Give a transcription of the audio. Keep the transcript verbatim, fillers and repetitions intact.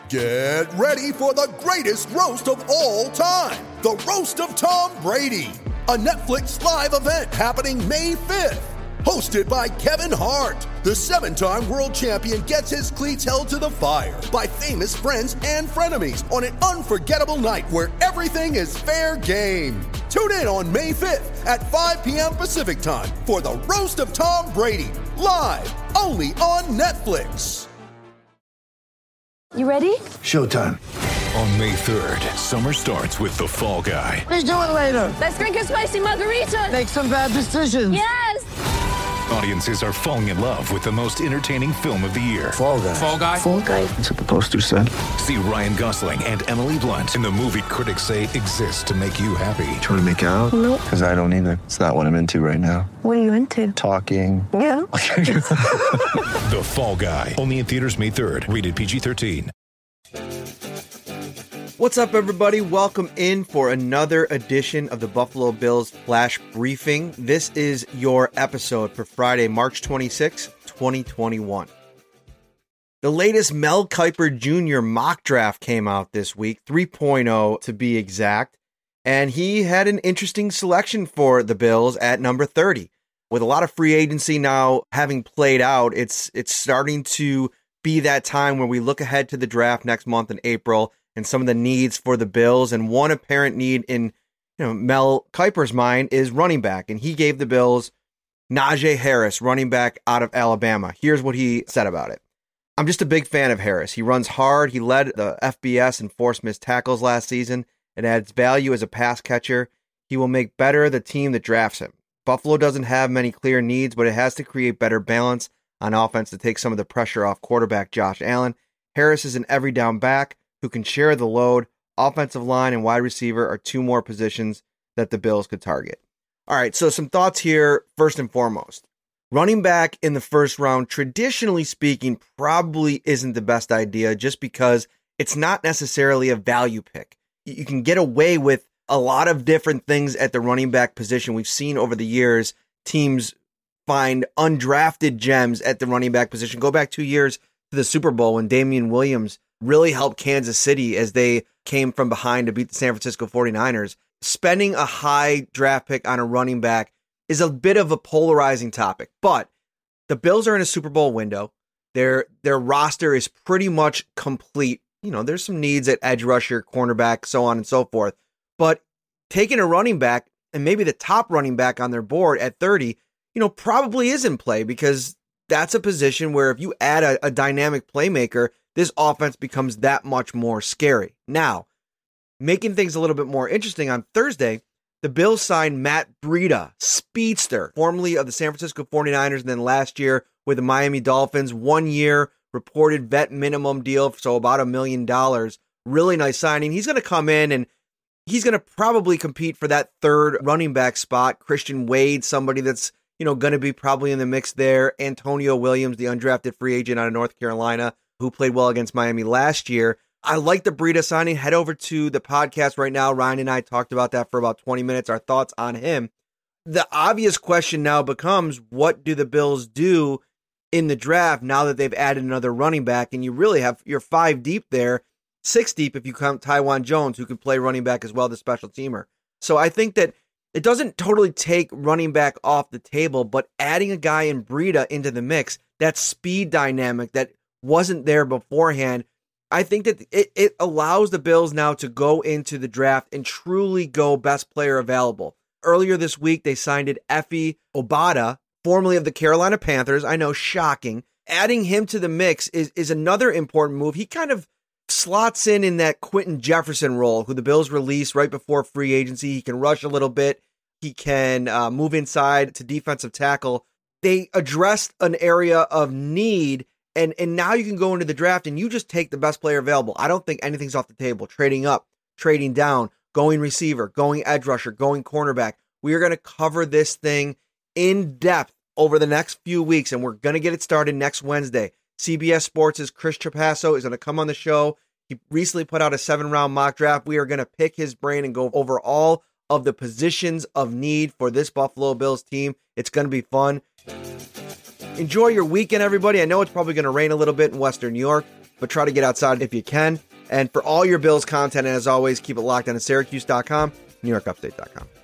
Get ready for the greatest roast of all time, the Roast of Tom Brady, a Netflix live event happening May fifth. Hosted by Kevin Hart, the seven-time world champion gets his cleats held to the fire by famous friends and frenemies on an unforgettable night where everything is fair game. Tune in on May fifth at five p.m. Pacific time for the Roast of Tom Brady, live only on Netflix. You ready? Showtime. On May third, summer starts with The Fall Guy. Let's do it later. Let's drink a spicy margarita. Make some bad decisions. Yes! Audiences are falling in love with the most entertaining film of the year. Fall Guy. Fall Guy? Fall Guy. That's what the poster said. See Ryan Gosling and Emily Blunt in the movie critics say exists to make you happy. Trying to make it out? Nope. Because I don't either. It's not what I'm into right now. What are you into? Talking. Yeah. The Fall Guy. Only in theaters May third. Rated P G thirteen. What's up, everybody? Welcome in for another edition of the Buffalo Bills Flash Briefing. This is your episode for Friday, March twenty-sixth, twenty twenty-one. The latest Mel Kiper Junior mock draft came out this week, three point oh to be exact, and he had an interesting selection for the Bills at number thirty. With a lot of free agency now having played out, it's it's starting to be that time where we look ahead to the draft next month in April and some of the needs for the Bills. And one apparent need in you know Mel Kiper's mind is running back. And he gave the Bills Najee Harris, running back out of Alabama. Here's what he said about it. I'm just a big fan of Harris. He runs hard. He led the F B S in forced missed tackles last season. It adds value as a pass catcher. He will make better the team that drafts him. Buffalo doesn't have many clear needs, but it has to create better balance on offense to take some of the pressure off quarterback Josh Allen. Harris is an every down back who can share the load. Offensive line and wide receiver are two more positions that the Bills could target. All right, so some thoughts here first and foremost. Running back in the first round, traditionally speaking, probably isn't the best idea just because it's not necessarily a value pick. You can get away with a lot of different things at the running back position. We've seen over the years teams find undrafted gems at the running back position. Go back two years to the Super Bowl when Damian Williams really helped Kansas City as they came from behind to beat the San Francisco forty-niners. Spending a high draft pick on a running back is a bit of a polarizing topic, but the Bills are in a Super Bowl window. Their their roster is pretty much complete. You know, there's some needs at edge rusher, cornerback, so on and so forth. But taking a running back and maybe the top running back on their board at thirty, you know, probably is in play because that's a position where if you add a, a dynamic playmaker, this offense becomes that much more scary. Now, making things a little bit more interesting, on Thursday, the Bills signed Matt Breida, speedster, formerly of the San Francisco forty-niners, and then last year with the Miami Dolphins, one year reported vet minimum deal, so about a million dollars. Really nice signing. He's going to come in and he's going to probably compete for that third running back spot. Christian Wade, somebody that's you know going to be probably in the mix there. Antonio Williams, the undrafted free agent out of North Carolina, who played well against Miami last year. I like the Breida signing. Head over to the podcast right now. Ryan and I talked about that for about twenty minutes, our thoughts on him. The obvious question now becomes, what do the Bills do in the draft now that they've added another running back? And you really have, you're five deep there, six deep if you count Taiwan Jones, who can play running back as well, the special teamer. So I think that it doesn't totally take running back off the table, but adding a guy in Breida into the mix, that speed dynamic that wasn't there beforehand, I think that it, it allows the Bills now to go into the draft and truly go best player available. Earlier this week, they signed Efe Obada, formerly of the Carolina Panthers. I know, shocking. Adding him to the mix is, is another important move. He kind of slots in in that Quentin Jefferson role, who the Bills released right before free agency. He can rush a little bit. He can uh, move inside to defensive tackle. They addressed an area of need, and, and now you can go into the draft and you just take the best player available. I don't think anything's off the table. Trading up, trading down, going receiver, going edge rusher, going cornerback. We are going to cover this thing in depth over the next few weeks, and we're going to get it started next Wednesday. C B S Sports' Chris Trapasso is going to come on the show. He recently put out a seven-round mock draft. We are going to pick his brain and go over all of the positions of need for this Buffalo Bills team. It's going to be fun. Enjoy your weekend, everybody. I know it's probably going to rain a little bit in Western New York. but try to get outside if you can. And for all your Bills content, as always, keep it locked on at Syracuse dot com, New York Update dot com.